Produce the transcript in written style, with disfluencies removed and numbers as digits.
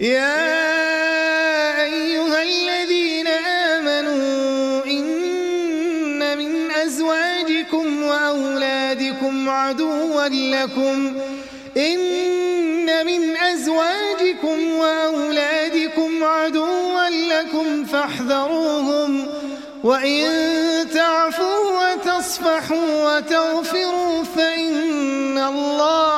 يا أيها الذين آمنوا إن من أزواجكم وأولادكم عدوا لكم فاحذروهم وإن تعفوا وتصفحوا وتغفروا فإن الله